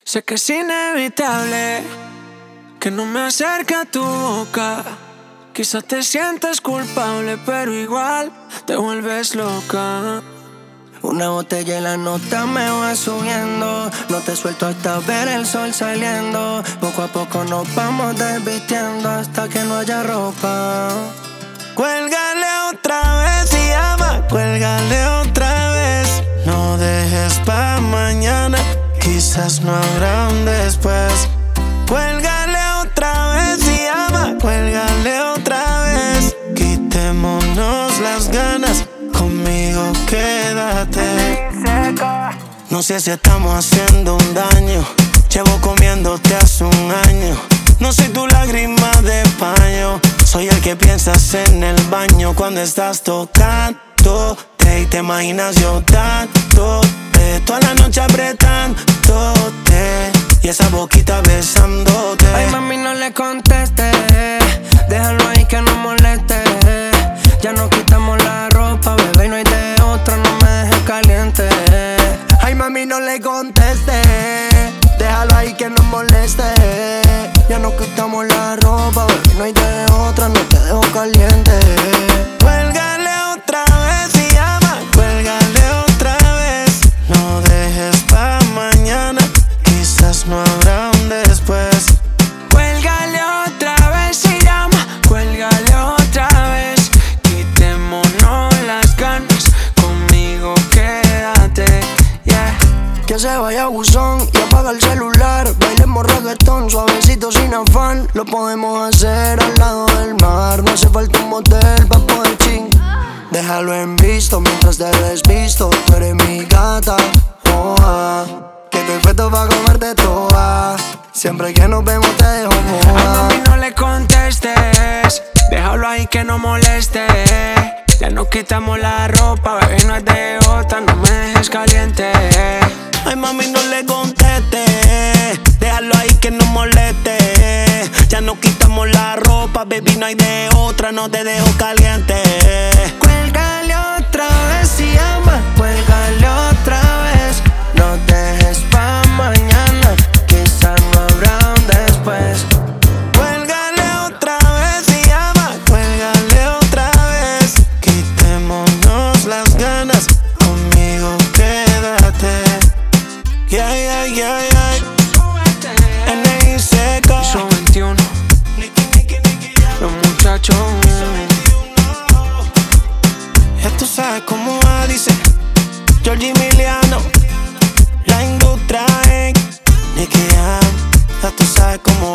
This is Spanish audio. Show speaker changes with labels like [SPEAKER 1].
[SPEAKER 1] Sé que es inevitable que no me acerque a tu boca. Quizás te sientas culpable, pero igual te vuelves loca.
[SPEAKER 2] Una botella y la nota me va subiendo. No te suelto hasta ver el sol saliendo. Poco a poco nos vamos desvistiendo hasta que no haya ropa.
[SPEAKER 1] Cuélgale otra vez y llama, cuélgale otra vez. No dejes pa' mañana, quizás no habrá un después. Cuélgale otra vez y llama, cuélgale otra vez. Quitémonos las ganas, conmigo quédate. No sé si estamos haciendo un daño. Llevo comiéndote hace un año. No soy tu lágrima de paño. Soy el que piensas en el baño cuando estás tocándote. Y te imaginas yo dándote toda la noche apretándote y esa boquita besándote.
[SPEAKER 2] Ay, mami, no le contestes. Déjalo ahí que no moleste. Ya nos quitamos la ropa, bebé, y no hay de otra. No me dejes caliente. Ay, mami, no le contestes. Déjalo ahí que no moleste. Ya nos quitamos la ropa, bebé, no hay de otra. No te dejo caliente.
[SPEAKER 1] Cuélgale otra vez y llama, cuélgale otra vez. No dejes pa' mañana, quizás no habrá un después. Cuélgale otra vez y llama, cuélgale otra vez. Quitémonos las ganas, conmigo quédate, yeah.
[SPEAKER 2] Que se vaya a buzón y apaga el celular. Bailemos reggaetón, suavecito sin afán. Lo podemos hacer al lado del mar. No hace falta un motel pa' poder ching. Déjalo en visto mientras te desvisto. Tú eres mi gata, que estoy puesto pa' comerte toda. Siempre que nos vemos te dejo moja.
[SPEAKER 1] Ay, mami, no le contestes. Déjalo ahí que no moleste. Ya nos quitamos la ropa, bebé, no es de otra. No me dejes caliente. Ay, mami, no le contestes. Déjalo ahí que no moleste. Ya nos quitamos la ropa, baby, no hay de otra. No te dejo caliente.
[SPEAKER 2] Cuélgale otra vez y llama, cuélgale otra vez. No dejes pa' mañana, quizás no habrá un después.
[SPEAKER 1] Cuélgale otra vez y llama, cuélgale otra vez. Quitémonos las ganas, conmigo quédate. Yeah, yeah, yeah, yeah. NICK Piso 21. Los muchachos. Ya tú sabes cómo va, dice Georgie Emiliano. La industria en Nicky Jam. Ya tú sabes cómo